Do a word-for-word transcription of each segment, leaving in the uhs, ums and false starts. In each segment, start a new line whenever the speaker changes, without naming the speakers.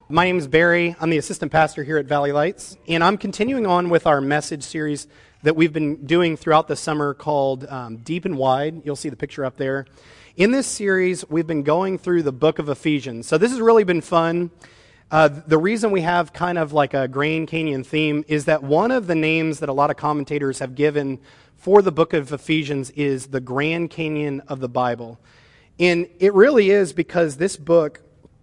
My name is Barry. I'm the assistant pastor here at Valley Lights, and I'm continuing on with our message series that we've been doing throughout the summer called um, Deep and Wide. You'll see the picture up there. In this series, we've been going through the book of Ephesians. So this has really been fun. Uh, the reason we have kind of like a Grand Canyon theme is that one of the names that a lot of commentators have given for the book of Ephesians is the Grand Canyon of the Bible. And it really is because this book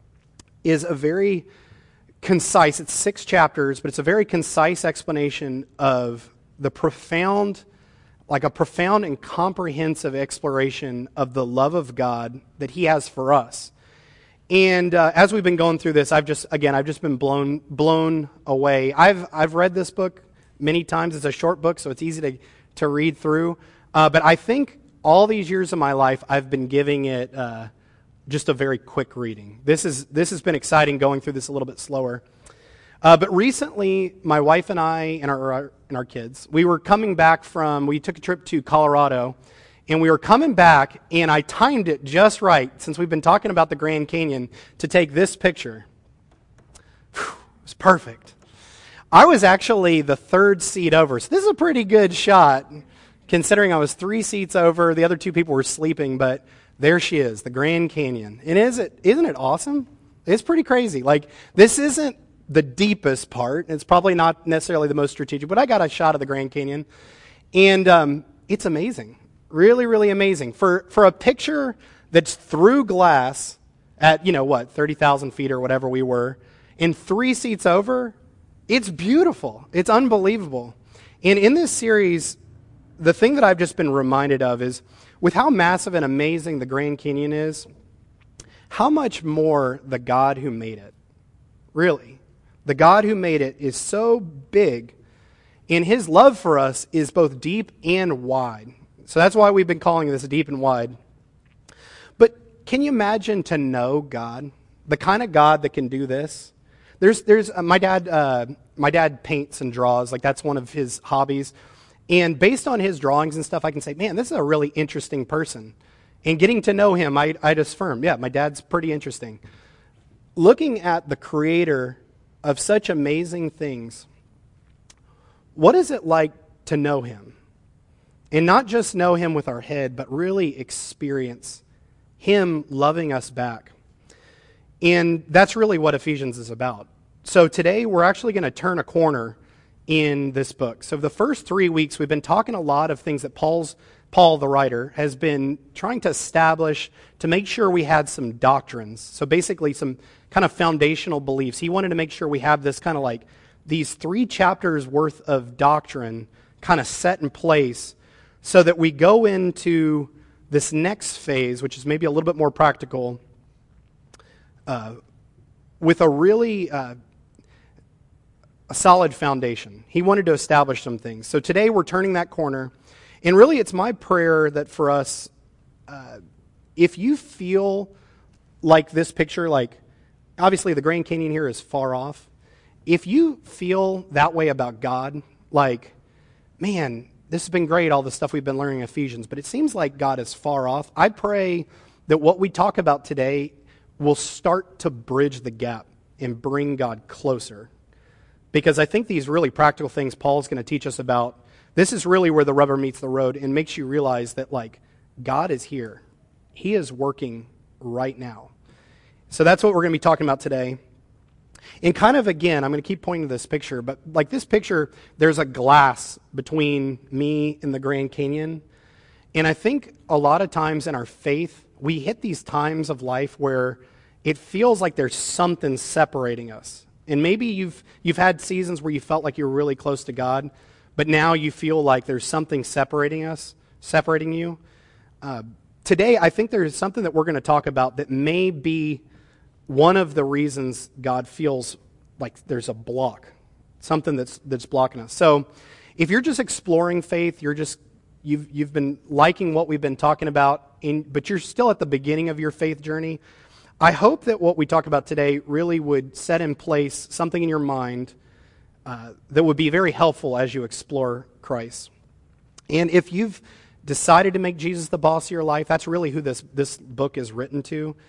is a very concise, it's six chapters, but it's a very concise explanation of the profound, like a profound and comprehensive exploration of the love of God that He has for us. And uh, as we've been going through this, I've just, again, I've just been blown blown away. I've I've read this book many times. It's a short book, so it's easy to, to read through. Uh, but I think all these years of my life, I've been giving it uh, just a very quick reading. This is this has been exciting going through this a little bit slower. Uh, but recently, my wife and I and our, our and our kids, we were coming back from, we took a trip to Colorado, and we were coming back, and I timed it just right, since we've been talking about the Grand Canyon, to take this picture. Whew, it was perfect. I was actually the third seat over, so this is a pretty good shot, considering I was three seats over. The other two people were sleeping, but there she is, the Grand Canyon. And is it, isn't it awesome? It's pretty crazy. Like, this isn't the deepest part. It's probably not necessarily the most strategic, but I got a shot of the Grand Canyon. And um, it's amazing. Really, really amazing. For for a picture that's through glass at, you know, what, thirty thousand feet or whatever we were, and three seats over, it's beautiful. It's unbelievable. And in this series, the thing that I've just been reminded of is, with how massive and amazing the Grand Canyon is, how much more the God who made it. Really. The God who made it is so big, and His love for us is both deep and wide. So that's why we've been calling this Deep and Wide. But can you imagine to know God? The kind of God that can do this? There's, there's uh, my dad. Uh, my dad paints and draws. Like, that's one of his hobbies. And based on his drawings and stuff, I can say, man, this is a really interesting person. And getting to know him, I, I'd affirm, yeah, my dad's pretty interesting. Looking at the Creator of such amazing things, what is it like to know Him? And not just know Him with our head, but really experience Him loving us back. And that's really what Ephesians is about. So today we're actually going to turn a corner in this book. So the first three weeks we've been talking a lot of things that Paul's Paul, the writer, has been trying to establish to make sure we had some doctrines. So basically some kind of foundational beliefs. He wanted to make sure we have this kind of like these three chapters worth of doctrine kind of set in place, so that we go into this next phase, which is maybe a little bit more practical, uh, with a really uh, a solid foundation. He wanted to establish some things. So today we're turning that corner, and really it's my prayer that for us, uh, if you feel like this picture, like obviously the Grand Canyon here is far off, if you feel that way about God, like, man, this has been great, all the stuff we've been learning in Ephesians, but it seems like God is far off. I pray that what we talk about today will start to bridge the gap and bring God closer. Because I think these really practical things Paul's going to teach us about, this is really where the rubber meets the road and makes you realize that, like, God is here. He is working right now. So that's what we're going to be talking about today. And kind of, again, I'm going to keep pointing to this picture, but like this picture, there's a glass between me and the Grand Canyon. And I think a lot of times in our faith, we hit these times of life where it feels like there's something separating us. And maybe you've you've had seasons where you felt like you were really close to God, but now you feel like there's something separating us, separating you. Uh, today, I think there's something that we're going to talk about that may be one of the reasons God feels like there's a block, something that's that's blocking us. So if you're just exploring faith, you're just you've you've been liking what we've been talking about, in, but you're still at the beginning of your faith journey, I hope that what we talk about today really would set in place something in your mind uh, that would be very helpful as you explore Christ. And if you've decided to make Jesus the boss of your life, that's really who this, this book is written to.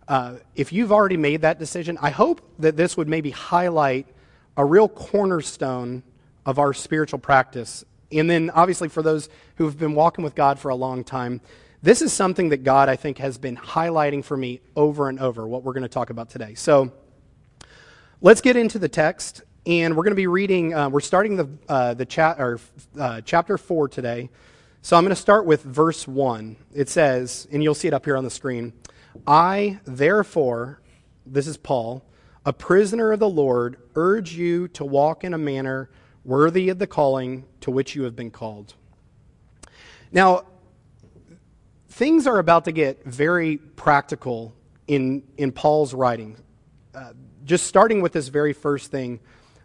Uh, if you've already made that decision, I hope that this would maybe highlight a real cornerstone of our spiritual practice. And then obviously for those who have been walking with God for a long time, this is something that God, I think, has been highlighting for me over and over, what we're going to talk about today. So let's get into the text, and we're going to be reading, uh, we're starting the, uh, the cha- or, uh, chapter four today. So I'm going to start with verse one. It says, and you'll see it up here on the screen, I, therefore, this is Paul, a prisoner of the Lord, urge you to walk in a manner worthy of the calling to which you have been called. Now, things are about to get very practical in, in Paul's writing. Uh, just starting with this very first thing,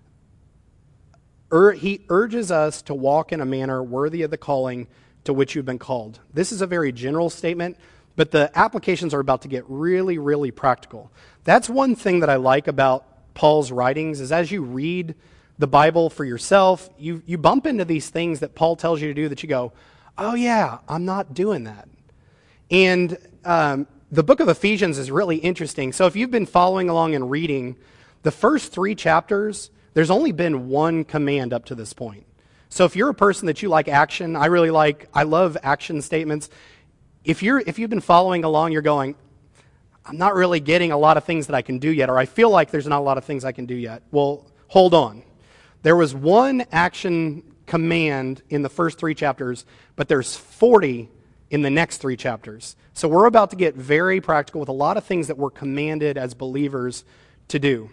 ur- he urges us to walk in a manner worthy of the calling to which you've been called. This is a very general statement, but the applications are about to get really, really practical. That's one thing that I like about Paul's writings, is as you read the Bible for yourself, you, you bump into these things that Paul tells you to do that you go, oh yeah, I'm not doing that. And um, the book of Ephesians is really interesting. So if you've been following along and reading, the first three chapters, there's only been one command up to this point. So if you're a person that you like action, I really like, I love action statements. If you're if you've been following along, you're going, I'm not really getting a lot of things that I can do yet, or I feel like there's not a lot of things I can do yet. Well, hold on. There was one action command in the first three chapters, but there's forty in the next three chapters. So we're about to get very practical with a lot of things that we're commanded as believers to do.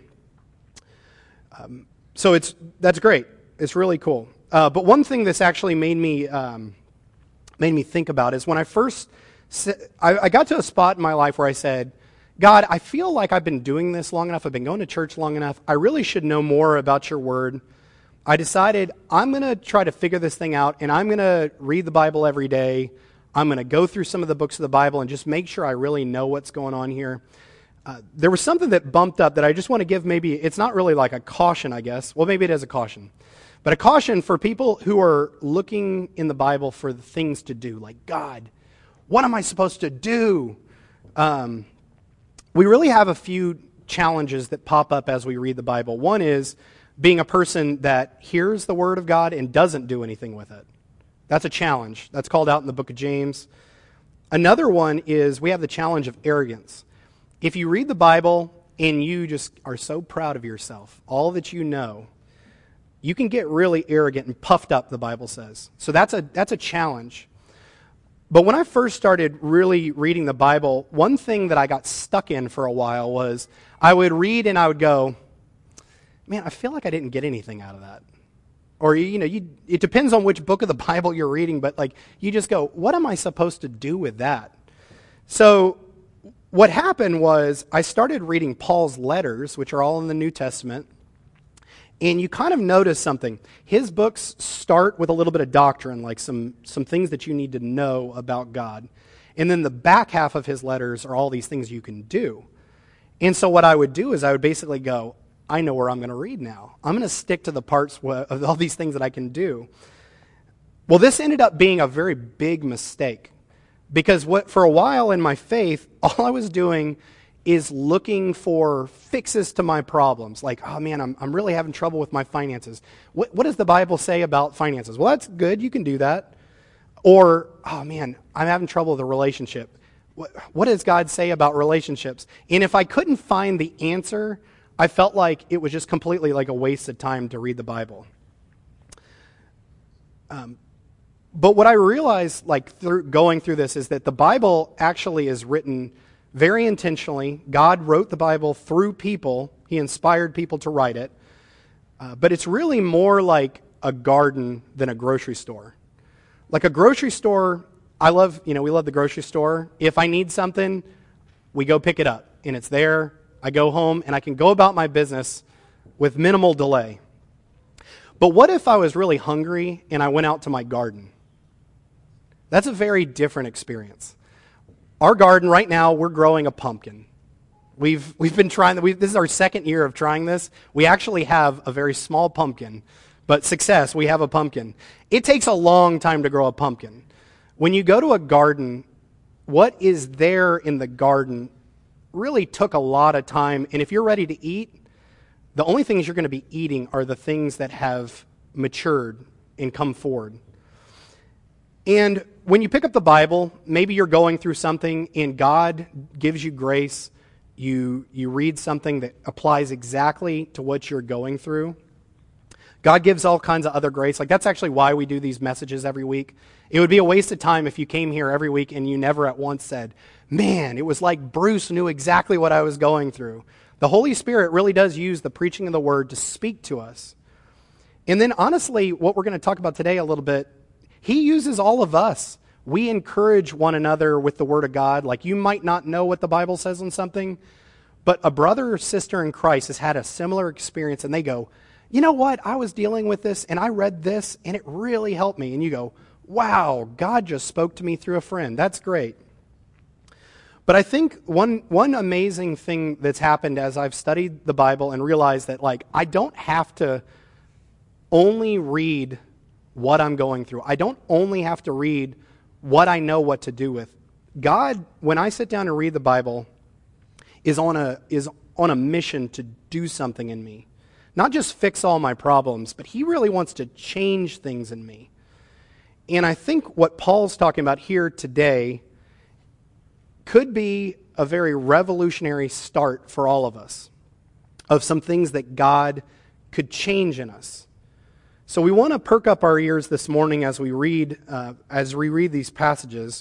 Um, so it's that's great. It's really cool. Uh, but one thing that's actually made me um, made me think about is when I first I, I got to a spot in my life where I said, God, I feel like I've been doing this long enough. I've been going to church long enough. I really should know more about your word. I decided I'm going to try to figure this thing out, and I'm going to read the Bible every day. I'm going to go through some of the books of the Bible and just make sure I really know what's going on here. Uh, there was something that bumped up that I just want to give maybe, it's not really like a caution, I guess. Well, maybe it is a caution. But a caution for people who are looking in the Bible for the things to do. Like, God, what am I supposed to do? Um, we really have a few challenges that pop up as we read the Bible. One is being a person that hears the Word of God and doesn't do anything with it. That's a challenge. That's called out in the book of James. Another one is we have the challenge of arrogance. If you read the Bible and you just are so proud of yourself, all that you know, you can get really arrogant and puffed up, the Bible says. So that's a that's a challenge. But when I first started really reading the Bible, one thing that I got stuck in for a while was I would read and I would go, man, I feel like I didn't get anything out of that. Or, you know, you, it depends on which book of the Bible you're reading, but like you just go, what am I supposed to do with that? So what happened was I started reading Paul's letters, which are all in the New Testament, and you kind of notice something. His books start with a little bit of doctrine, like some, some things that you need to know about God. And then the back half of his letters are all these things you can do. And so what I would do is I would basically go, I know where I'm going to read now. I'm going to stick to the parts of all these things that I can do. Well, this ended up being a very big mistake because what for a while in my faith, all I was doing is looking for fixes to my problems. Like, oh man, I'm I'm really having trouble with my finances. What, what does the Bible say about finances? Well, that's good. You can do that. Or, oh man, I'm having trouble with a relationship. What, what does God say about relationships? And if I couldn't find the answer, I felt like it was just completely like a waste of time to read the Bible. Um, but what I realized, like through going through this, is that the Bible actually is written very intentionally. God wrote the Bible through people. He inspired people to write it. Uh, but it's really more like a garden than a grocery store. Like a grocery store, I love, you know, we love the grocery store. If I need something, we go pick it up, and it's there. I go home, and I can go about my business with minimal delay. But what if I was really hungry and I went out to my garden? That's a very different experience. Our garden right now, we're growing a pumpkin. We've we've been trying, we've, this is our second year of trying this. We actually have a very small pumpkin, but success, we have a pumpkin. It takes a long time to grow a pumpkin. When you go to a garden, what is there in the garden really took a lot of time. And if you're ready to eat, the only things you're going to be eating are the things that have matured and come forward. And when you pick up the Bible, maybe you're going through something and God gives you grace. You, you read something that applies exactly to what you're going through. God gives all kinds of other grace. Like, that's actually why we do these messages every week. It would be a waste of time if you came here every week and you never at once said, man, it was like Bruce knew exactly what I was going through. The Holy Spirit really does use the preaching of the Word to speak to us. And then, honestly, what we're going to talk about today a little bit, He uses all of us. We encourage one another with the Word of God. Like, you might not know what the Bible says on something, but a brother or sister in Christ has had a similar experience, and they go, you know what, I was dealing with this, and I read this, and it really helped me. And you go, wow, God just spoke to me through a friend. That's great. But I think one one amazing thing that's happened as I've studied the Bible and realized that, like, I don't have to only read what I'm going through. I don't only have to read what I know what to do with. God, when I sit down and read the Bible, is on a is on a mission to do something in me. Not just fix all my problems, but He really wants to change things in me. And I think what Paul's talking about here today could be a very revolutionary start for all of us of some things that God could change in us. So we want to perk up our ears this morning as we read uh, as we read these passages,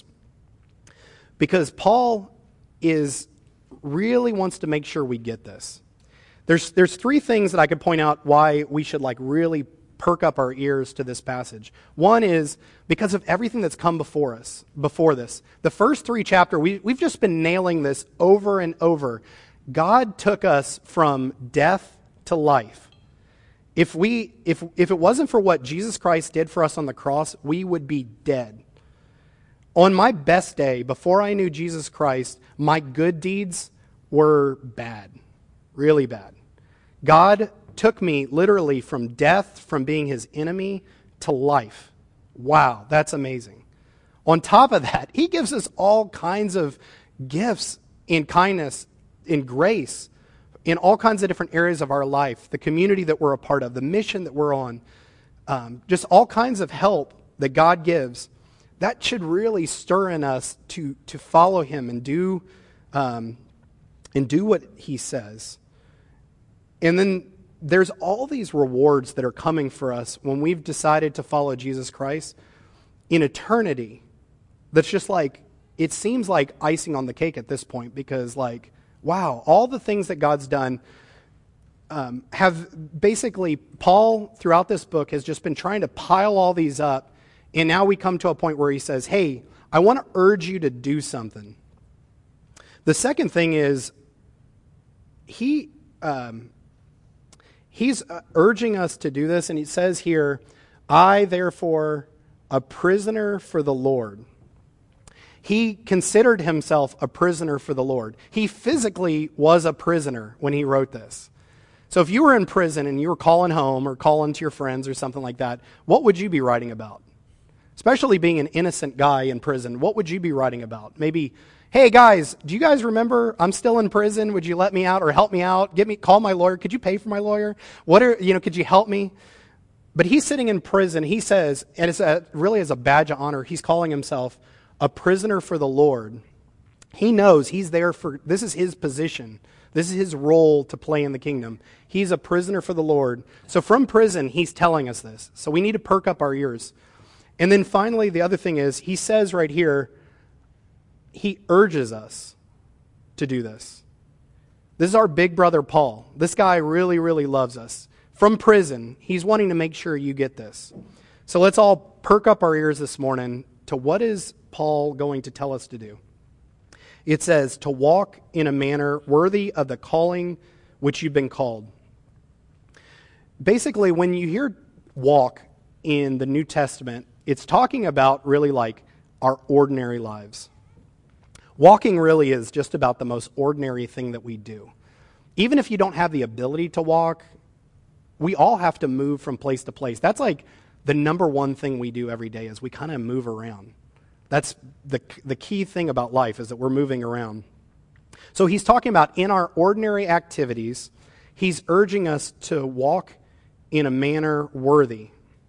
because Paul is really wants to make sure we get this. There's there's three things that I could point out why we should like really perk up our ears to this passage. One is because of everything that's come before us, before this. The first three chapters, we, we've just been nailing this over and over. God took us from death to life. If we if if it wasn't for what Jesus Christ did for us on the cross, we would be dead. On my best day, before I knew Jesus Christ, my good deeds were bad, really bad. God took me literally from death, from being His enemy, to life. Wow, that's amazing. On top of that, He gives us all kinds of gifts in kindness, in grace, in all kinds of different areas of our life, the community that we're a part of, the mission that we're on, um, just all kinds of help that God gives. That should really stir in us to, to follow Him and do, um, and do what He says. And then there's all these rewards that are coming for us when we've decided to follow Jesus Christ in eternity. That's just like, it seems like icing on the cake at this point, because like, wow, all the things that God's done um, have basically, Paul throughout this book has just been trying to pile all these up. And now we come to a point where he says, hey, I want to urge you to do something. The second thing is, he... Um, He's urging us to do this, and he says here, I, therefore, a prisoner for the Lord. He considered himself a prisoner for the Lord. He physically was a prisoner when he wrote this. So if you were in prison and you were calling home or calling to your friends or something like that, what would you be writing about? Especially being an innocent guy in prison, what would you be writing about? Maybe, hey guys, do you guys remember I'm still in prison? Would you let me out or help me out? Get me, call my lawyer. Could you pay for my lawyer? What are, you know, could you help me? But he's sitting in prison. He says, and it's a, really as a badge of honor, he's calling himself a prisoner for the Lord. He knows he's there for, this is his position. This is his role to play in the kingdom. He's a prisoner for the Lord. So from prison, he's telling us this. So we need to perk up our ears. And then finally, the other thing is, he says right here, he urges us to do this. This is our big brother, Paul. This guy really, really loves us. From prison, he's wanting to make sure you get this. So let's all perk up our ears this morning to what is Paul going to tell us to do. It says, to walk in a manner worthy of the calling which you've been called. Basically, when you hear walk in the New Testament, it's talking about really like our ordinary lives. Walking really is just about the most ordinary thing that we do. Even if you don't have the ability to walk, we all have to move from place to place. That's like the number one thing we do every day is we kind of move around. That's the the key thing about life, is that we're moving around. So he's talking about in our ordinary activities, he's urging us to walk in a manner worthy.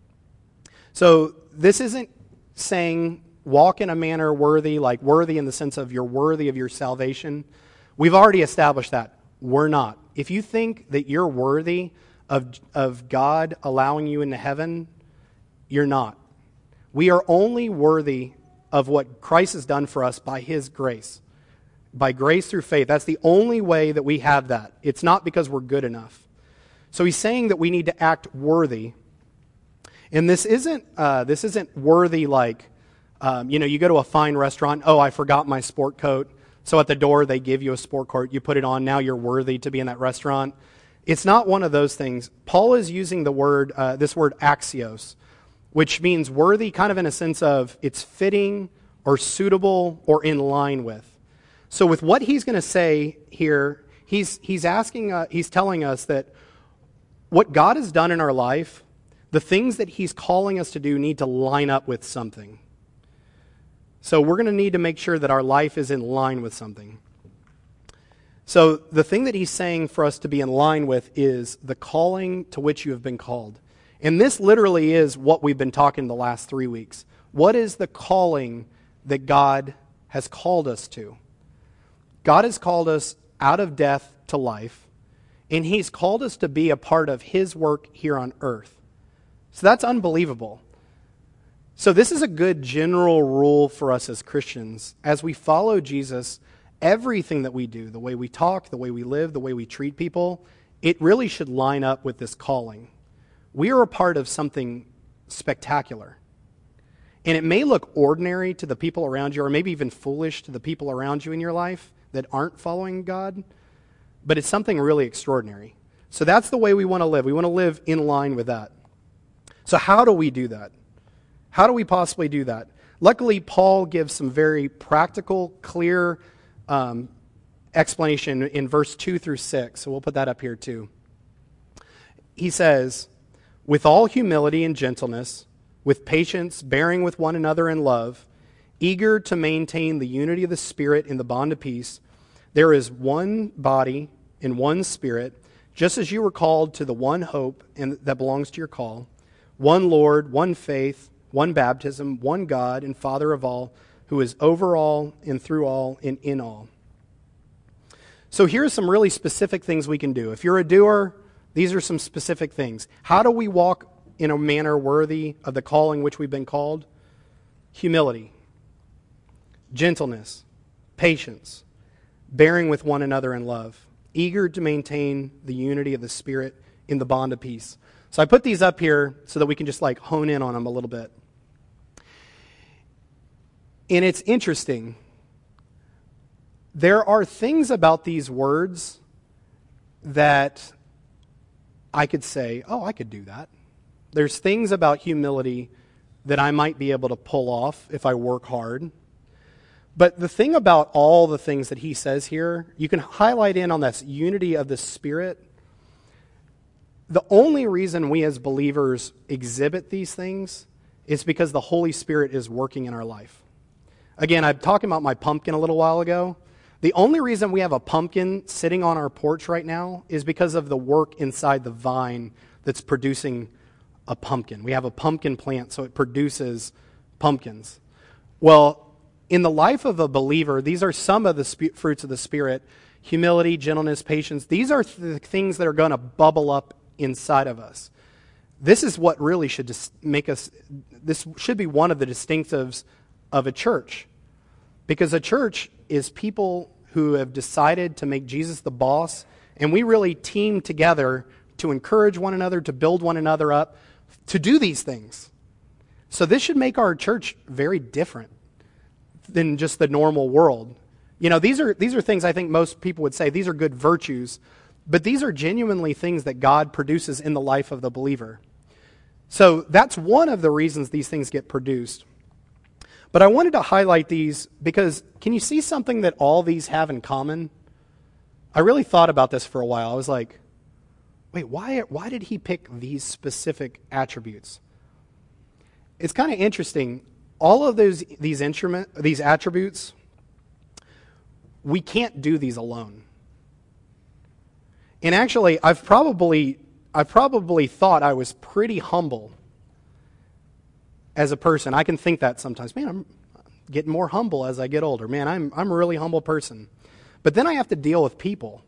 So this isn't saying walk in a manner worthy, like worthy in the sense of you're worthy of your salvation. We've already established that. We're not. If you think that you're worthy of, of God allowing you into heaven, you're not. We are only worthy of what Christ has done for us by his grace. By grace through faith. That's the only way that we have that. It's not because we're good enough. So he's saying that we need to act worthy. And this isn't uh, this isn't worthy like, um, you know, you go to a fine restaurant, oh, I forgot my sport coat. So at the door they give you a sport coat, you put it on, now you're worthy to be in that restaurant. It's not one of those things. Paul is using the word, uh, this word axios, which means worthy kind of in a sense of it's fitting or suitable or in line with. So with what he's going to say here, he's he's asking, uh, he's telling us that what God has done in our life, the things that he's calling us to do need to line up with something. So we're going to need to make sure that our life is in line with something. So the thing that he's saying for us to be in line with is the calling to which you have been called. And this literally is what we've been talking the last three weeks. What is the calling that God has called us to? God has called us out of death to life, and he's called us to be a part of his work here on earth. So that's unbelievable. So this is a good general rule for us as Christians. As we follow Jesus, everything that we do, the way we talk, the way we live, the way we treat people, it really should line up with this calling. We are a part of something spectacular. And it may look ordinary to the people around you, or maybe even foolish to the people around you in your life that aren't following God, but it's something really extraordinary. So that's the way we want to live. We want to live in line with that. So how do we do that? How do we possibly do that? Luckily, Paul gives some very practical, clear um, explanation in verse two through six. So we'll put that up here too. He says, with all humility and gentleness, with patience, bearing with one another in love, eager to maintain the unity of the Spirit in the bond of peace, there is one body and one Spirit, just as you were called to the one hope and that belongs to your call, one Lord, one faith, one baptism, one God and Father of all, who is over all and through all and in all. So here's some really specific things we can do. If you're a doer, these are some specific things. How do we walk in a manner worthy of the calling which we've been called? Humility, gentleness, patience, bearing with one another in love, eager to maintain the unity of the Spirit in the bond of peace. So I put these up here so that we can just like hone in on them a little bit. And it's interesting. There are things about these words that I could say, oh, I could do that. There's things about humility that I might be able to pull off if I work hard. But the thing about all the things that he says here, you can highlight in on this unity of the Spirit. The only reason we as believers exhibit these things is because the Holy Spirit is working in our life. Again, I'm talking about my pumpkin a little while ago. The only reason we have a pumpkin sitting on our porch right now is because of the work inside the vine that's producing a pumpkin. We have a pumpkin plant, so it produces pumpkins. Well, in the life of a believer, these are some of the sp- fruits of the Spirit. Humility, gentleness, patience. These are the things that are going to bubble up inside of us. This is what really should dis- make us, this should be one of the distinctives of a church. Because a church is people who have decided to make Jesus the boss, and we really team together to encourage one another, to build one another up, to do these things. So this should make our church very different than just the normal world. You know, these are these are things I think most people would say, these are good virtues, but these are genuinely things that God produces in the life of the believer. So that's one of the reasons these things get produced. But I wanted to highlight these because can you see something that all these have in common? I really thought about this for a while. I was like, wait, why, why did he pick these specific attributes? It's kind of interesting. All of those these instrument these attributes, we can't do these alone. And actually, I've probably, I've probably thought I was pretty humble as a person. I can think that sometimes. Man, I'm getting more humble as I get older. Man, I'm, I'm a really humble person. But then I have to deal with people.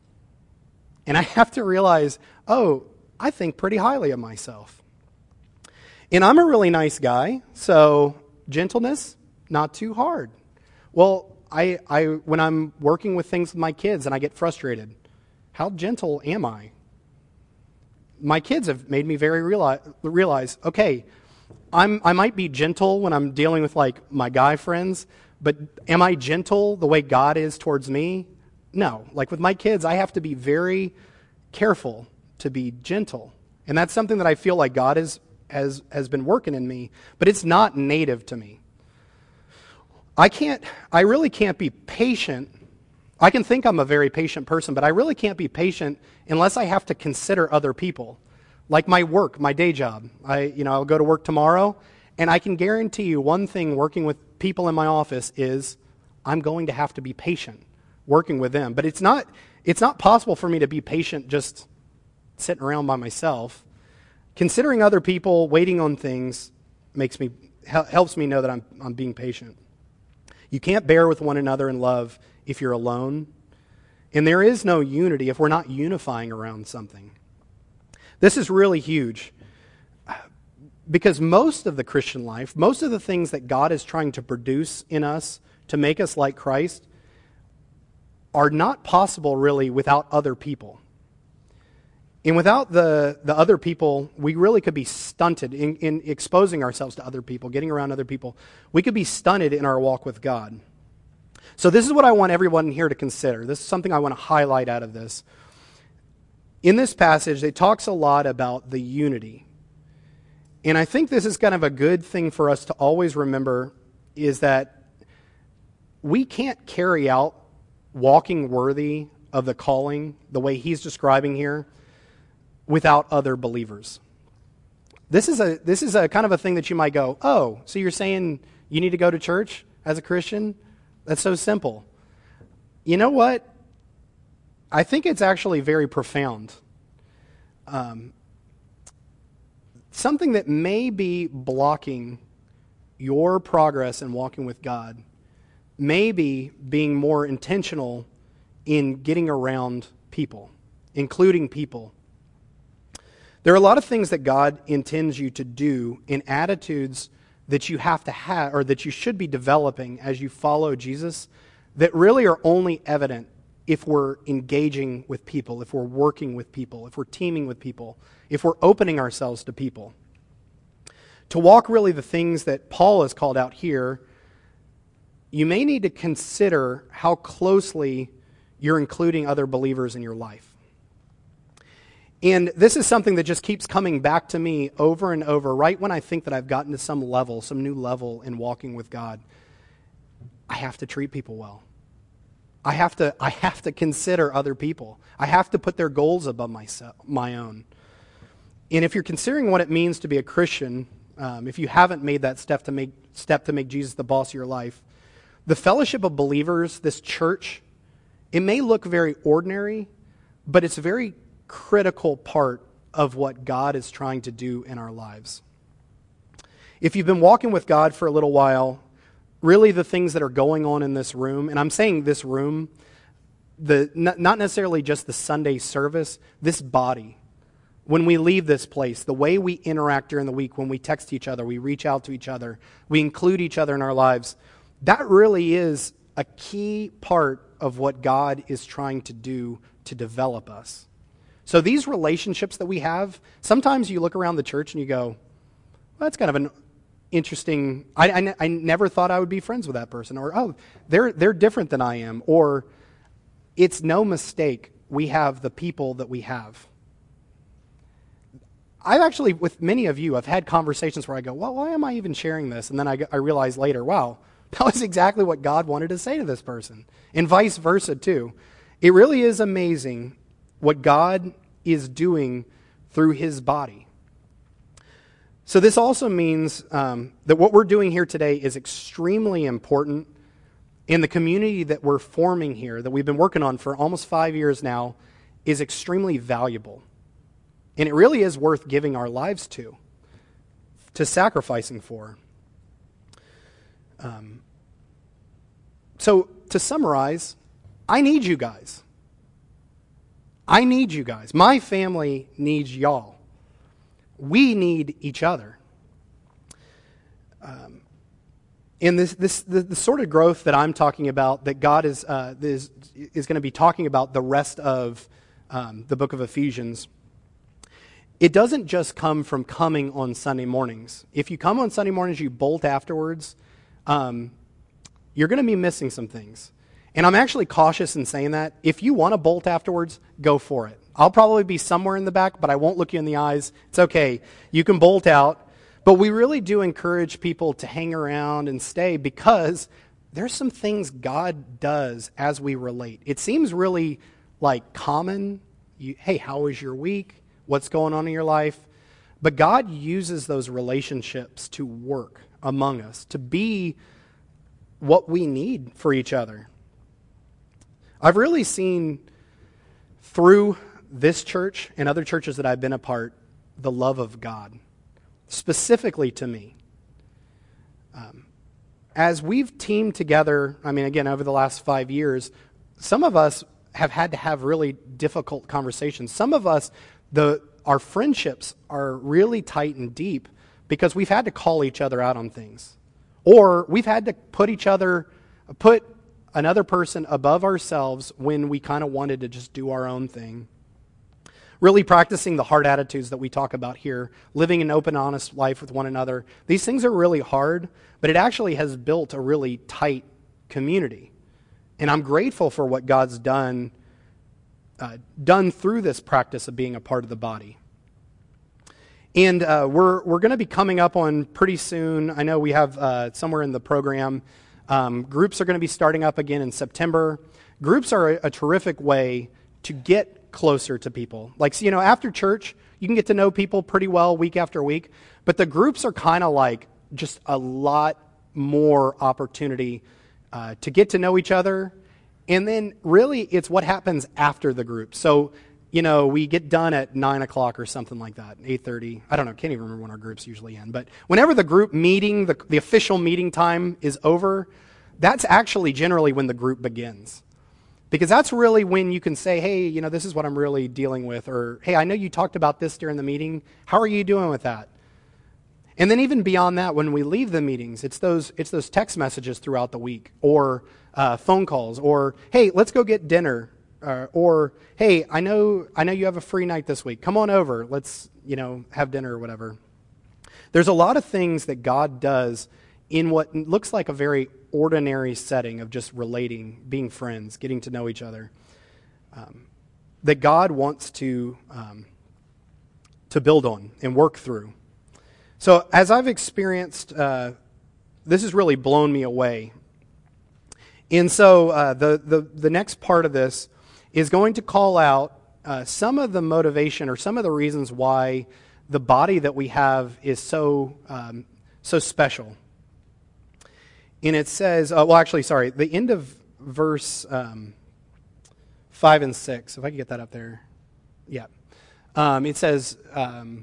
And I have to realize, oh, I think pretty highly of myself. And I'm a really nice guy, so gentleness, not too hard. Well, I, I when I'm working with things with my kids and I get frustrated, how gentle am I? My kids have made me very realize, realize okay, I'm, I might be gentle when I'm dealing with like my guy friends, but am I gentle the way God is towards me? No. Like with my kids, I have to be very careful to be gentle. And that's something that I feel like God is, has, has been working in me, but it's not native to me. I can't, I really can't be patient. I can think I'm a very patient person, but I really can't be patient unless I have to consider other people. Like my work, my day job. I, you know, I'll go to work tomorrow, and I can guarantee you one thing working with people in my office is I'm going to have to be patient working with them. But it's not, it's not possible for me to be patient just sitting around by myself. Considering other people, waiting on things, makes me helps me know that I'm I'm being patient. You can't bear with one another in love if you're alone. And there is no unity if we're not unifying around something. This is really huge. Because most of the Christian life, most of the things that God is trying to produce in us to make us like Christ are not possible really without other people. And without the, the other people, we really could be stunted in, in exposing ourselves to other people, getting around other people. We could be stunted in our walk with God. So this is what I want everyone here to consider. This is something I want to highlight out of this. In this passage, it talks a lot about the unity. And I think this is kind of a good thing for us to always remember, is that we can't carry out walking worthy of the calling the way he's describing here without other believers. This is a this is a kind of a thing that you might go, oh, so you're saying you need to go to church as a Christian? That's so simple. You know what? I think it's actually very profound. Um, something that may be blocking your progress in walking with God may be being more intentional in getting around people, including people. There are a lot of things that God intends you to do in attitudes that you have to have, or that you should be developing as you follow Jesus, that really are only evident if we're engaging with people, if we're working with people, if we're teaming with people, if we're opening ourselves to people. To walk really the things that Paul has called out here, you may need to consider how closely you're including other believers in your life. And this is something that just keeps coming back to me over and over, right when I think that I've gotten to some level, some new level in walking with God. I have to treat people well. I have to, I have to consider other people. I have to put their goals above myself, my own. And if you're considering what it means to be a Christian, um, if you haven't made that step to make step to make Jesus the boss of your life, the fellowship of believers, this church, it may look very ordinary, but it's a very critical part of what God is trying to do in our lives. If you've been walking with God for a little while, really the things that are going on in this room, and I'm saying this room, the not necessarily just the Sunday service, this body, when we leave this place, the way we interact during the week, when we text each other, we reach out to each other, we include each other in our lives, that really is a key part of what God is trying to do to develop us. So these relationships that we have, sometimes you look around the church and you go, well, that's kind of an interesting, I, I, I never thought I would be friends with that person. Or, oh, they're, they're different than I am. Or, it's no mistake we have the people that we have. I've actually, with many of you, I've had conversations where I go, well, why am I even sharing this? And then I, I realize later, wow, that was exactly what God wanted to say to this person. And vice versa, too. It really is amazing what God is doing through his body. So this also means um, that what we're doing here today is extremely important, And the community that we're forming here, that we've been working on for almost five years now, is extremely valuable. And it really is worth giving our lives to, to sacrificing for. Um, so, to summarize, I need you guys. I need you guys. My family needs y'all. We need each other. Um, and this, this, the, the sort of growth that I'm talking about, that God is uh, is is going to be talking about the rest of um, the book of Ephesians, it doesn't just come from coming on Sunday mornings. If you come on Sunday mornings, you bolt afterwards, um, you're going to be missing some things. And I'm actually cautious in saying that. If you want to bolt afterwards, go for it. I'll probably be somewhere in the back, but I won't look you in the eyes. It's okay. You can bolt out. But we really do encourage people to hang around and stay, because there's some things God does as we relate. It seems really like common. You, hey, how was your week? What's going on in your life? But God uses those relationships to work among us, to be what we need for each other. I've really seen through this church and other churches that I've been a part, the love of God, specifically to me. Um, as we've teamed together, I mean, again, over the last five years, some of us have had to have really difficult conversations. Some of us, the our friendships are really tight and deep because we've had to call each other out on things. Or we've had to put each other, put another person above ourselves when we kind of wanted to just do our own thing. Really practicing the hard attitudes that we talk about here, living an open, honest life with one another. These things are really hard, but it actually has built a really tight community. And I'm grateful for what God's done, uh, done through this practice of being a part of the body. And uh, we're we're going to be coming up on pretty soon. I know we have uh, somewhere in the program. Um, groups are going to be starting up again in September. Groups are a, a terrific way to get closer to people. Like, so, you know, after church, you can get to know people pretty well week after week. But the groups are kind of like just a lot more opportunity uh, to get to know each other. And then really it's what happens after the group. So, you know, we get done at nine o'clock or something like that, eight thirty. I don't know, can't even remember when our groups usually end. But whenever the group meeting, the, the official meeting time is over, that's actually generally when the group begins. Because that's really when you can say, hey, you know, this is what I'm really dealing with. Or, hey, I know you talked about this during the meeting. How are you doing with that? And then even beyond that, when we leave the meetings, it's those it's those text messages throughout the week, or uh, phone calls, or, hey, let's go get dinner. Uh, or, hey, I know I know you have a free night this week. Come on over. Let's, you know, have dinner or whatever. There's a lot of things that God does in what looks like a very ordinary setting of just relating, being friends, getting to know each other, um, that God wants to um, to build on and work through. So as I've experienced, uh, this has really blown me away. And so uh, the, the, the next part of this is going to call out uh, some of the motivation or some of the reasons why the body that we have is so um, so special. And it says, uh, well, actually, sorry, the end of verse um, five and six, if I could get that up there. Yeah. Um, it says, um,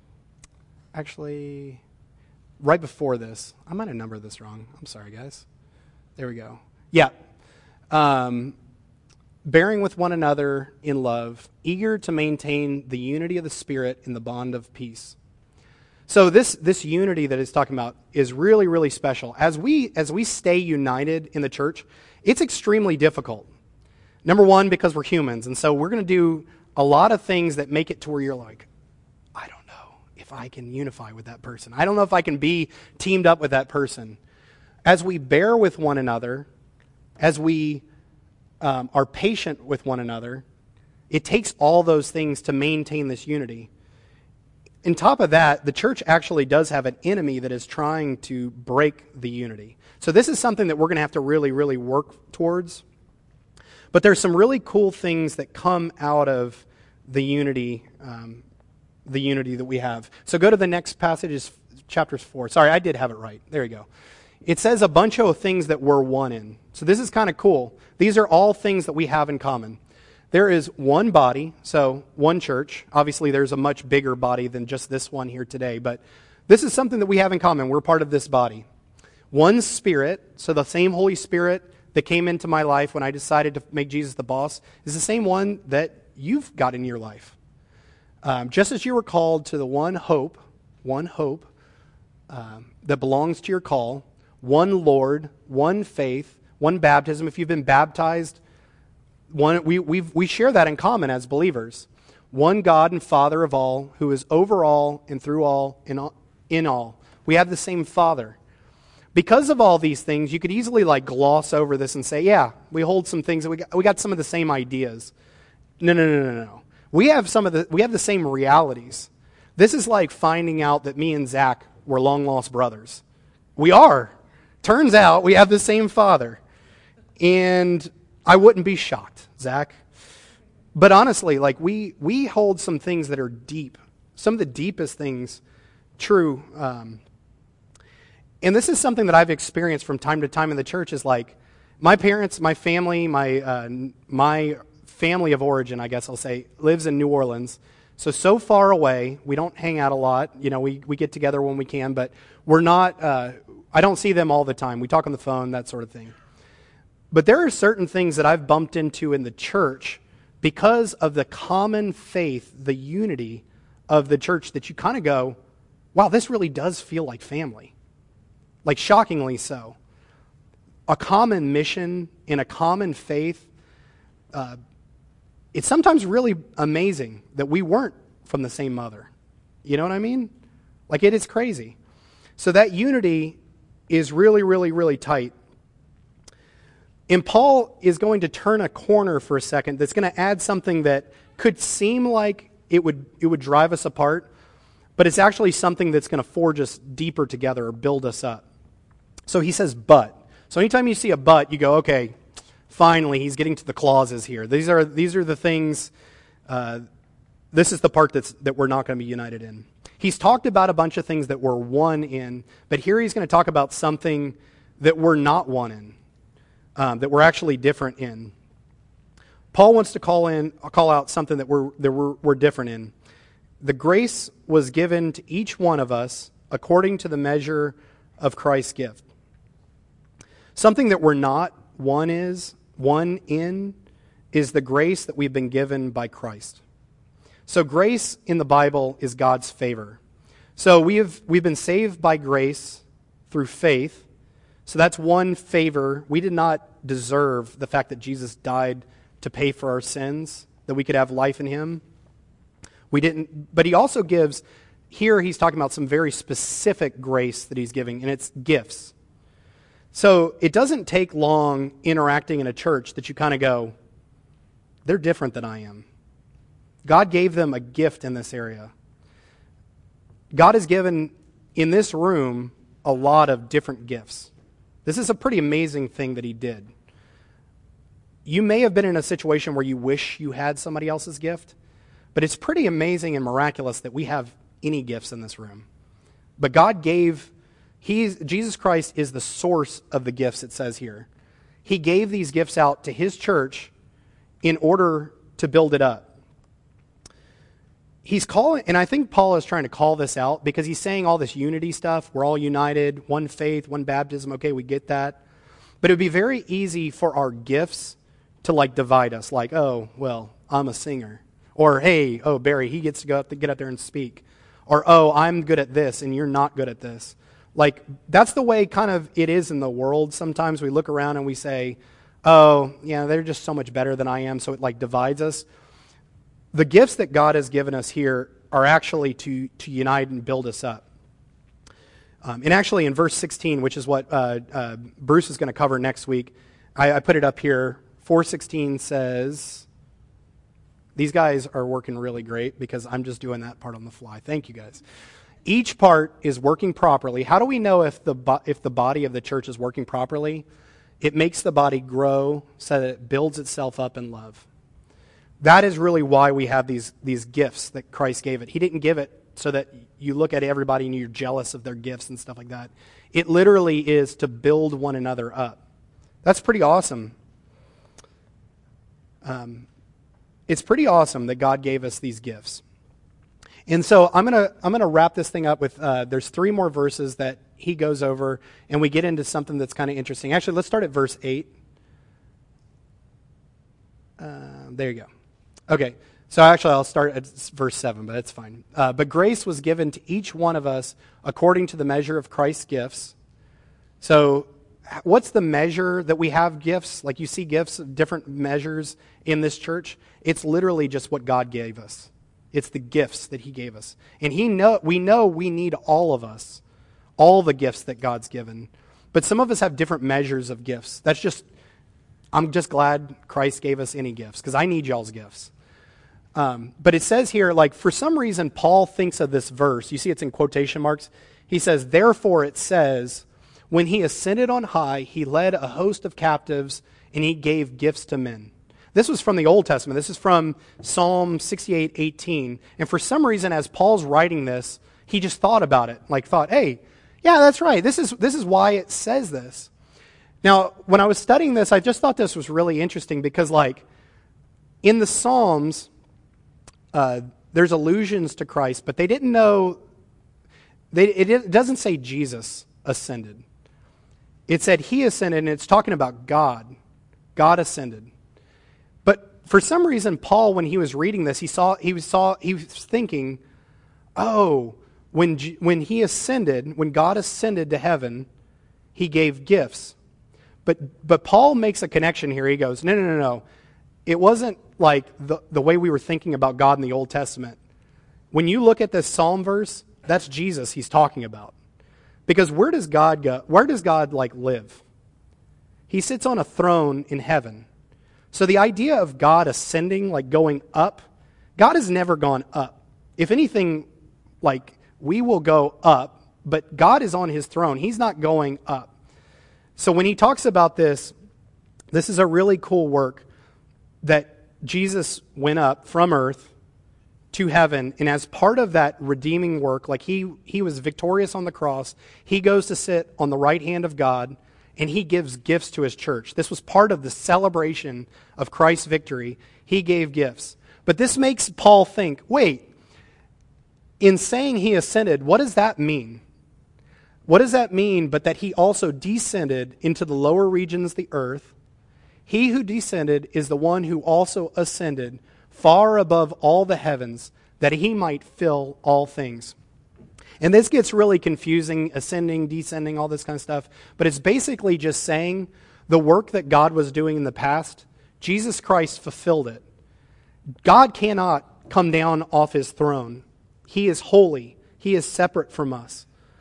actually, right before this, I might have numbered this wrong. I'm sorry, guys. There we go. Yeah. Um, bearing with one another in love, eager to maintain the unity of the Spirit in the bond of peace. So this this unity that it's talking about is really, really special. As we as we stay united in the church, it's extremely difficult. Number one, because we're humans, and so we're going to do a lot of things that make it to where you're like, I don't know if I can unify with that person. I don't know if I can be teamed up with that person. As we bear with one another, as we um, are patient with one another, it takes all those things to maintain this unity. On top of that, the church actually does have an enemy that is trying to break the unity. So this is something that we're going to have to really, really work towards. But there's some really cool things that come out of the unity, um, the unity that we have. So go to the next passage, is chapters four. Sorry, I did have it right. There you go. it says a bunch of things that we're one in. So this is kind of cool. These are all things that we have in common. There is one body, so one church. Obviously, there's a much bigger body than just this one here today, but this is something that we have in common. We're part of this body. One Spirit, so the same Holy Spirit that came into my life when I decided to make Jesus the boss is the same one that you've got in your life. Um, just as you were called to the one hope, one hope um, that belongs to your call, one Lord, one faith, one baptism. If you've been baptized, one we we we share that in common as believers. One God and Father of all, who is over all and through all in all. In all. We have the same Father. Because of all these things, you could easily like gloss over this and say, yeah, we hold some things, that we got, we got some of the same ideas. No, no, no, no, no. We have some of the, we have the same realities. This is like finding out that me and Zach were long-lost brothers. We are. Turns out we have the same Father. And I wouldn't be shocked, Zach. But honestly, like we we hold some things that are deep. Some of the deepest things true. Um, and this is something that I've experienced from time to time in the church is like my parents, my family, my uh, my family of origin, I guess I'll say, lives in New Orleans. So, so far away, we don't hang out a lot. You know, we, we get together when we can, but we're not, uh, I don't see them all the time. We talk on the phone, that sort of thing. But there are certain things that I've bumped into in the church because of the common faith, the unity of the church that you kind of go, wow, this really does feel like family. Like shockingly so. A common mission in a common faith. Uh, it's sometimes really amazing that we weren't from the same mother. You know what I mean? Like it is crazy. So that unity is really, really, really tight. And Paul is going to turn a corner for a second that's going to add something that could seem like it would it would drive us apart. But it's actually something that's going to forge us deeper together or build us up. So he says, but. So anytime you see a but, you go, okay, finally, he's getting to the clauses here. These are these are the things, uh, this is the part that's that we're not going to be united in. He's talked about a bunch of things that we're one in, but here he's going to talk about something that we're not one in, um, that we're actually different in. Paul wants to call in, call out something that we're that we're, we're different in. The grace was given to each one of us according to the measure of Christ's gift. Something that we're not one is, one in, is the grace that we've been given by Christ. So grace in the Bible is God's favor. So we have we've been saved by grace through faith. So that's one favor. We did not deserve the fact that Jesus died to pay for our sins, that we could have life in him. We didn't, but he also gives, here he's talking about some very specific grace that he's giving, and it's gifts. So it doesn't take long interacting in a church that you kind of go, they're different than I am. God gave them a gift in this area. God has given, in this room, a lot of different gifts. This is a pretty amazing thing that he did. You may have been in a situation where you wish you had somebody else's gift, but it's pretty amazing and miraculous that we have any gifts in this room. But God gave, he's, Jesus Christ is the source of the gifts, it says here. He gave these gifts out to his church in order to build it up. He's calling, and I think Paul is trying to call this out because he's saying all this unity stuff. We're all united, one faith, one baptism. Okay, we get that. But it would be very easy for our gifts to like divide us. Like, oh, well, I'm a singer. Or, hey, oh, Barry, he gets to go up to get up there and speak. Or, oh, I'm good at this and you're not good at this. Like, that's the way kind of it is in the world. Sometimes we look around and we say, oh, yeah, they're just so much better than I am, so it like divides us. The gifts that God has given us here are actually to, to unite and build us up. Um, and actually in verse sixteen, which is what uh, uh, Bruce is going to cover next week, I, I put it up here. four sixteen says, these guys are working really great because I'm just doing that part on the fly. Thank you guys. Each part is working properly. How do we know if the bo- if the body of the church is working properly? It makes the body grow so that it builds itself up in love. That is really why we have these, these gifts that Christ gave it. He didn't give it so that you look at everybody and you're jealous of their gifts and stuff like that. It literally is to build one another up. That's pretty awesome. Um, it's pretty awesome that God gave us these gifts. And so I'm gonna I'm gonna wrap this thing up with uh, there's three more verses that he goes over, and we get into something that's kind of interesting. Actually, let's start at verse eight. Uh, there you go. Okay, so actually I'll start at verse seven, but it's fine. Uh, but grace was given to each one of us according to the measure of Christ's gifts. So what's the measure that we have gifts? Like you see gifts, different measures in this church. It's literally just what God gave us. It's the gifts that he gave us. And he know we know we need all of us, all the gifts that God's given. But some of us have different measures of gifts. That's just, I'm just glad Christ gave us any gifts, because I need y'all's gifts. Um, but it says here, like, for some reason, Paul thinks of this verse. You see it's in quotation marks. He says, therefore it says, when he ascended on high, he led a host of captives, and he gave gifts to men. This was from the Old Testament. This is from Psalm sixty-eight eighteen. And for some reason, as Paul's writing this, he just thought about it. Like thought, hey, yeah, that's right. This is this is why it says this. Now, when I was studying this, I just thought this was really interesting because, like, in the Psalms, uh, there's allusions to Christ, but they didn't know, they, it, it doesn't say Jesus ascended. It said he ascended, and it's talking about God. God ascended. But for some reason, Paul, when he was reading this, he saw he was saw he was thinking, oh, when when he ascended, when God ascended to heaven, he gave gifts. But but Paul makes a connection here. He goes, no, no, no, no. It wasn't like the, the way we were thinking about God in the Old Testament. When you look at this Psalm verse, that's Jesus he's talking about. Because where does God go? Where does God like live? He sits on a throne in heaven. So the idea of God ascending, like going up, God has never gone up. If anything, like we will go up, but God is on his throne. He's not going up. So when he talks about this, this is a really cool work that Jesus went up from earth to heaven, and as part of that redeeming work, like he he was victorious on the cross, he goes to sit on the right hand of God, and he gives gifts to his church. This was part of the celebration of Christ's victory. He gave gifts. But this makes Paul think, wait, in saying he ascended, what does that mean? What does that mean but that he also descended into the lower regions of the earth? He who descended is the one who also ascended far above all the heavens, that he might fill all things. And this gets really confusing, ascending, descending, all this kind of stuff. But it's basically just saying the work that God was doing in the past, Jesus Christ fulfilled it. God cannot come down off his throne. He is holy. He is separate from us.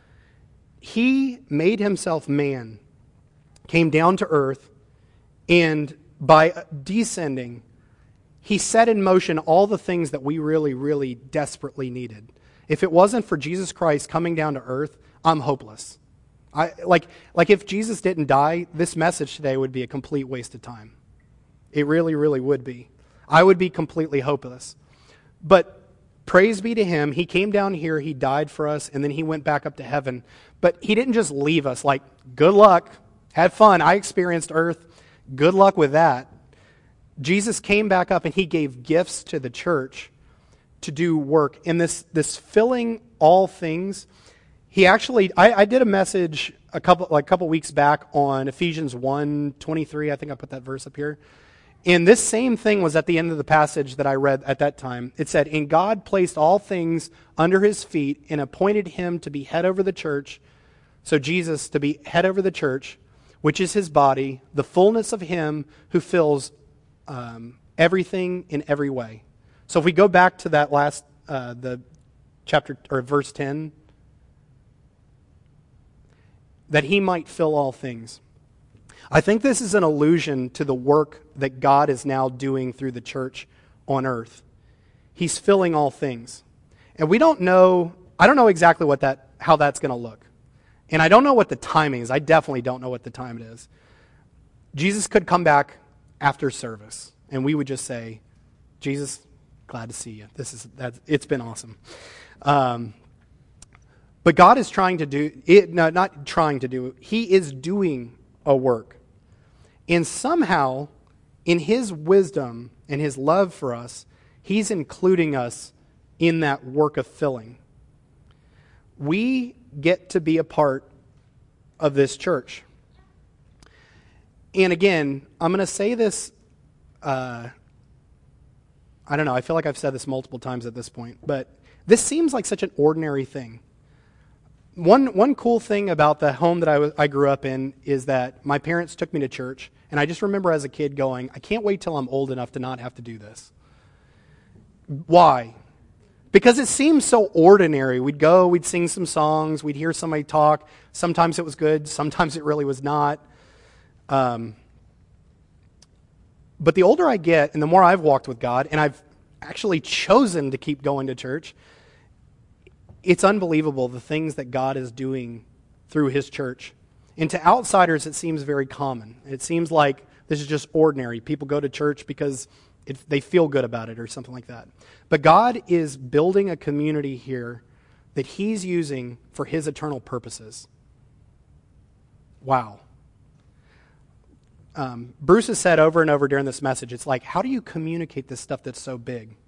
He made himself man, came down to earth, and by descending, he set in motion all the things that we really, really desperately needed. If it wasn't for Jesus Christ coming down to earth, I'm hopeless. I like like if Jesus didn't die, this message today would be a complete waste of time. It really, really would be. I would be completely hopeless. But praise be to him, he came down here, he died for us, and then he went back up to heaven. But he didn't just leave us like, good luck, had fun, I experienced earth, good luck with that. Jesus came back up and he gave gifts to the church to do work. And this this filling all things, he actually, I, I did a message a couple like a couple weeks back on Ephesians one twenty-three. I think I put that verse up here. And this same thing was at the end of the passage that I read at that time. It said, and God placed all things under his feet and appointed him to be head over the church. So Jesus to be head over the church, which is his body, the fullness of him who fills um, everything in every way. So if we go back to that last, uh, the chapter, or verse ten, that he might fill all things. I think this is an allusion to the work that God is now doing through the church on earth. He's filling all things. And we don't know, I don't know exactly what that, how that's going to look. And I don't know what the timing is. I definitely don't know what the time it is. Jesus could come back after service, and we would just say, Jesus, glad to see you. This is that. It's been awesome. Um, but God is trying to do, it, no, not trying to do, He is doing a work. And somehow, in His wisdom and His love for us, He's including us in that work of filling. We get to be a part of this church. And again, I'm going to say this, uh, I don't know, I feel like I've said this multiple times at this point, but this seems like such an ordinary thing. One one cool thing about the home that I, was, I grew up in is that my parents took me to church, and I just remember as a kid going, I can't wait till I'm old enough to not have to do this. Why? Because it seems so ordinary. We'd go, we'd sing some songs, we'd hear somebody talk. Sometimes it was good, sometimes it really was not. Um, but the older I get, and the more I've walked with God, and I've actually chosen to keep going to church, it's unbelievable the things that God is doing through His church. And to outsiders, it seems very common. It seems like this is just ordinary. People go to church because it, they feel good about it or something like that. But God is building a community here that He's using for His eternal purposes. Wow. Um, Bruce has said over and over during this message, it's like, how do you communicate this stuff that's so big?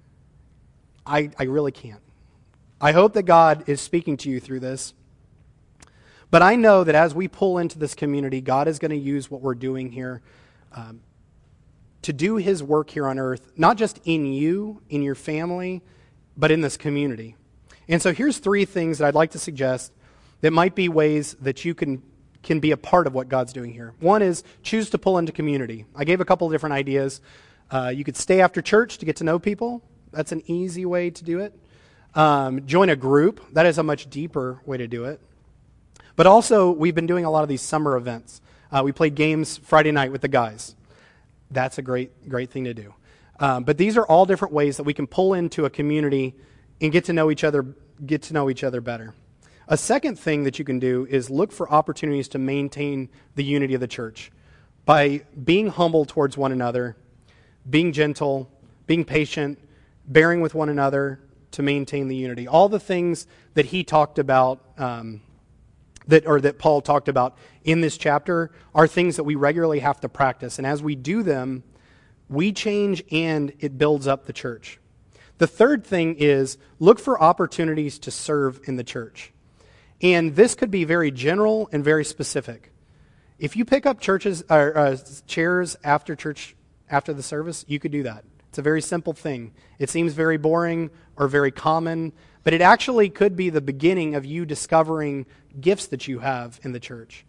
I, I really can't. I hope that God is speaking to you through this. But I know that as we pull into this community, God is going to use what we're doing here um, to do His work here on earth, not just in you, in your family, but in this community. And so here's three things that I'd like to suggest that might be ways that you can, can be a part of what God's doing here. One is choose to pull into community. I gave a couple of different ideas. Uh, you could stay after church to get to know people. That's an easy way to do it. Um, join a group. That is a much deeper way to do it. But also, we've been doing a lot of these summer events. Uh, we played games Friday night with the guys. That's a great, great thing to do. Um, but these are all different ways that we can pull into a community and get to know each other, get to know each other better. A second thing that you can do is look for opportunities to maintain the unity of the church by being humble towards one another, being gentle, being patient, bearing with one another, to maintain the unity. All the things that he talked about, um, that or that Paul talked about in this chapter, are things that we regularly have to practice. And as we do them, we change and it builds up the church. The third thing is look for opportunities to serve in the church. And this could be very general and very specific. If you pick up churches or uh, chairs after church, after the service, you could do that. It's a very simple thing. It seems very boring or very common, but it actually could be the beginning of you discovering gifts that you have in the church.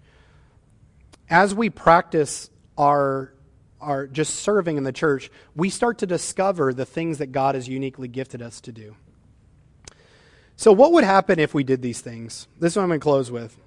As we practice our, our just serving in the church, we start to discover the things that God has uniquely gifted us to do. So what would happen if we did these things? This is what I'm going to close with.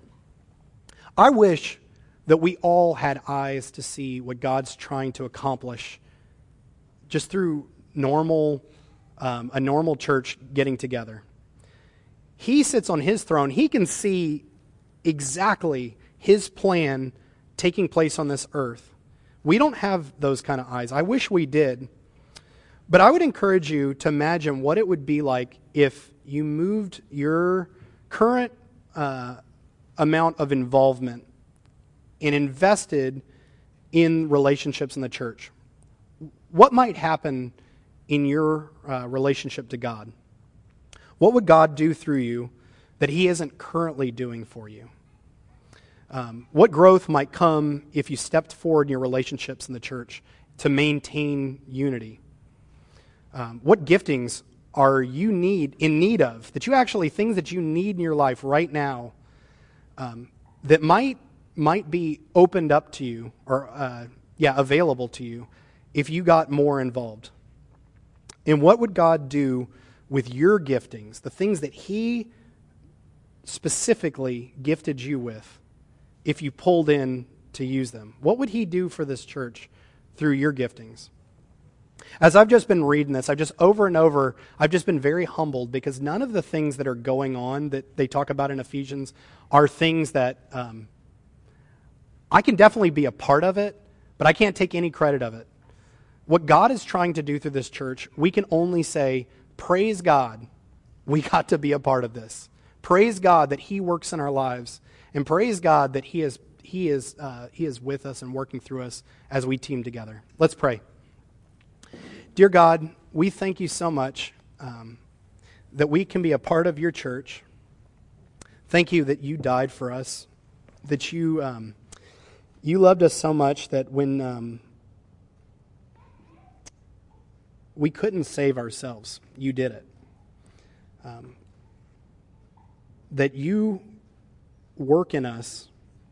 I wish that we all had eyes to see what God's trying to accomplish just through normal, um, a normal church getting together. He sits on His throne. He can see exactly His plan taking place on this earth. We don't have those kind of eyes. I wish we did. But I would encourage you to imagine what it would be like if you moved your current uh, amount of involvement and invested in relationships in the church. What might happen in your uh, relationship to God? What would God do through you that He isn't currently doing for you? Um, what growth might come if you stepped forward in your relationships in the church to maintain unity? Um, what giftings are you need in need of, that you actually, things that you need in your life right now um, that might might be opened up to you or, uh, yeah, available to you if you got more involved? And what would God do with your giftings, the things that He specifically gifted you with, if you pulled in to use them? What would He do for this church through your giftings? As I've just been reading this, I've just over and over, I've just been very humbled because none of the things that are going on that they talk about in Ephesians are things that um, I can definitely be a part of it, but I can't take any credit of it. What God is trying to do through this church, we can only say, praise God we got to be a part of this. Praise God that he works in our lives, and praise God that he is he is uh, he is with us and working through us as we team together. Let's pray. Dear God, we thank you so much um, that we can be a part of your church. Thank you that you died for us, that you um, you loved us so much that when um, we couldn't save ourselves, you did it. Um, that you work in us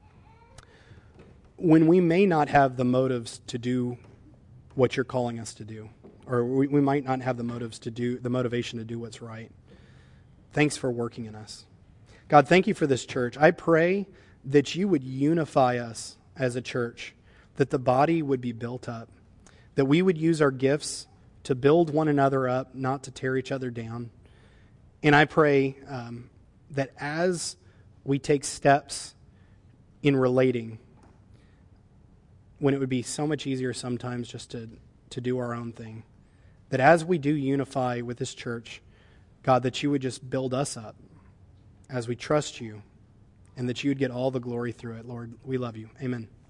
when we may not have the motives to do what you're calling us to do, or we, we might not have the motives to do, the motivation to do what's right. Thanks for working in us. God, thank you for this church. I pray that you would unify us as a church, that the body would be built up, that we would use our gifts to build one another up, not to tear each other down. And I pray um, that as we take steps in relating, when it would be so much easier sometimes just to, to do our own thing, that as we do unify with this church, God, that you would just build us up as we trust you, and that you would get all the glory through it. Lord, we love you. Amen.